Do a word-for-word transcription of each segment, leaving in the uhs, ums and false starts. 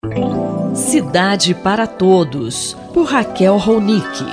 Cidade para Todos, por Raquel Ronick.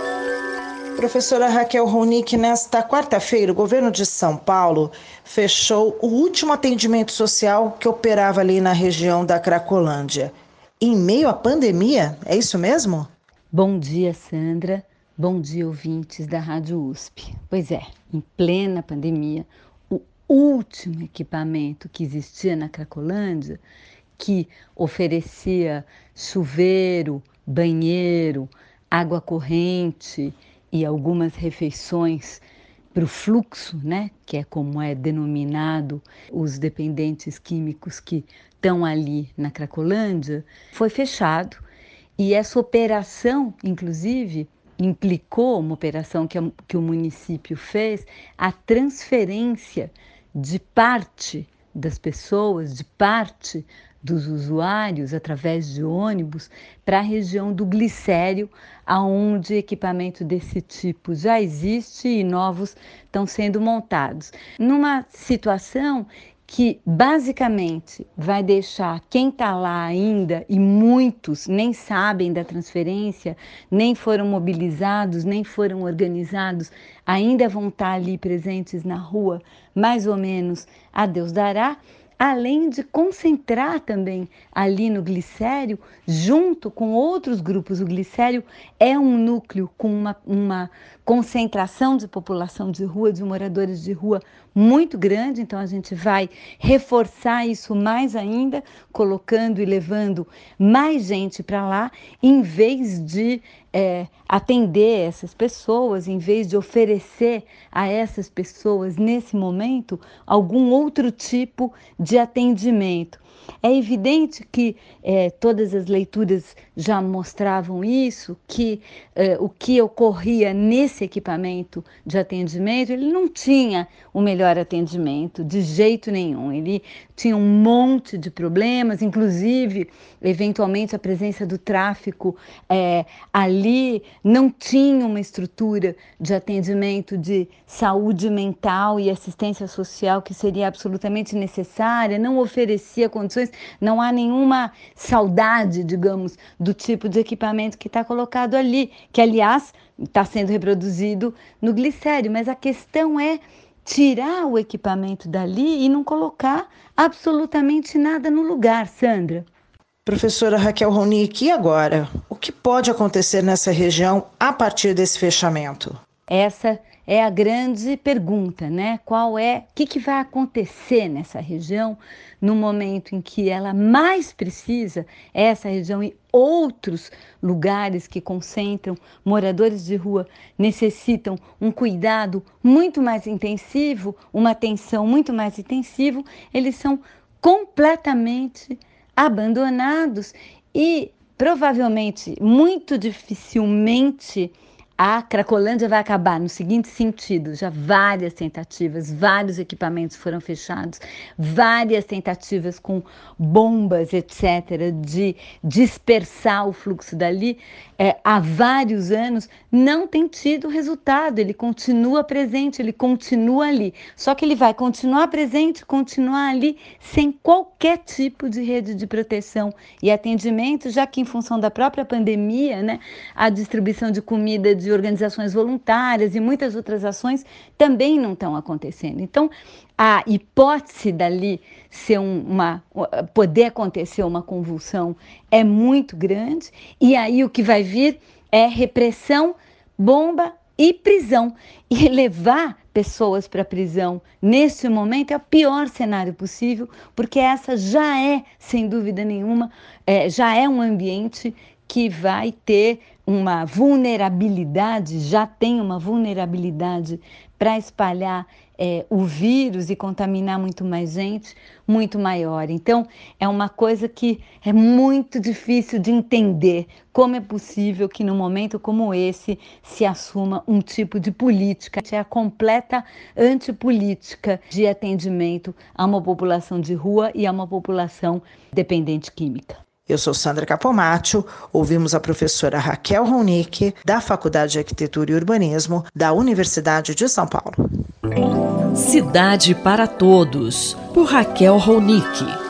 Professora Raquel Ronick, nesta quarta-feira, o governo de São Paulo fechou o último atendimento social que operava ali na região da Cracolândia. Em meio à pandemia, é isso mesmo? Bom dia, Sandra. Bom dia, ouvintes da Rádio U S P. Pois é, em plena pandemia, o último equipamento que existia na Cracolândia, que oferecia chuveiro, banheiro, água corrente e algumas refeições para o fluxo, né, que é como é denominado os dependentes químicos que estão ali na Cracolândia, foi fechado. E essa operação, inclusive, implicou, uma operação que, a, que o município fez, a transferência de parte das pessoas, de parte dos usuários, através de ônibus, para a região do Glicério, onde equipamento desse tipo já existe e novos estão sendo montados. Numa situação que basicamente vai deixar quem está lá ainda, e muitos nem sabem da transferência, nem foram mobilizados, nem foram organizados, ainda vão estar ali presentes na rua, mais ou menos a Deus dará, além de concentrar também ali no Glicério, junto com outros grupos. O Glicério é um núcleo com uma, uma concentração de população de rua, de moradores de rua muito grande, então a gente vai reforçar isso mais ainda, colocando e levando mais gente para lá, em vez de é, atender essas pessoas, em vez de oferecer a essas pessoas, nesse momento, algum outro tipo de atendimento. É evidente que eh, todas as leituras já mostravam isso, que eh, o que ocorria nesse equipamento de atendimento, ele não tinha o melhor atendimento, de jeito nenhum. Ele tinha um monte de problemas, inclusive, eventualmente, a presença do tráfico eh, ali não tinha uma estrutura de atendimento de saúde mental e assistência social que seria absolutamente necessária, não oferecia condições. Não há nenhuma saudade, digamos, do tipo de equipamento que está colocado ali, que, aliás, está sendo reproduzido no Glicério. Mas a questão é tirar o equipamento dali e não colocar absolutamente nada no lugar, Sandra. Professora Raquel Ronick, e agora? O que pode acontecer nessa região a partir desse fechamento? Essa é a grande pergunta, né? Qual é, o que, que vai acontecer nessa região no momento em que ela mais precisa, essa região e outros lugares que concentram moradores de rua necessitam um cuidado muito mais intensivo, uma atenção muito mais intensiva, eles são completamente abandonados e provavelmente, muito dificilmente, a Cracolândia vai acabar no seguinte sentido: já várias tentativas, vários equipamentos foram fechados, várias tentativas com bombas, etcétera, de dispersar o fluxo dali, é, há vários anos, não tem tido resultado. Ele continua presente, ele continua ali, só que ele vai continuar presente, continuar ali, sem qualquer tipo de rede de proteção e atendimento, já que em função da própria pandemia, né, a distribuição de comida de organizações voluntárias e muitas outras ações também não estão acontecendo. Então, a hipótese dali ser um, uma, poder acontecer uma convulsão é muito grande, e aí o que vai vir é repressão, bomba e prisão. E levar pessoas para a prisão neste momento é o pior cenário possível, porque essa já é, sem dúvida nenhuma, é, já é um ambiente que vai ter uma vulnerabilidade, já tem uma vulnerabilidade para espalhar é, o vírus e contaminar muito mais gente, muito maior. Então, é uma coisa que é muito difícil de entender como é possível que num momento como esse se assuma um tipo de política, que é a completa antipolítica de atendimento a uma população de rua e a uma população dependente química. Eu sou Sandra Capomatto, ouvimos a professora Raquel Ronick, da Faculdade de Arquitetura e Urbanismo, da Universidade de São Paulo. Cidade para Todos, por Raquel Ronick.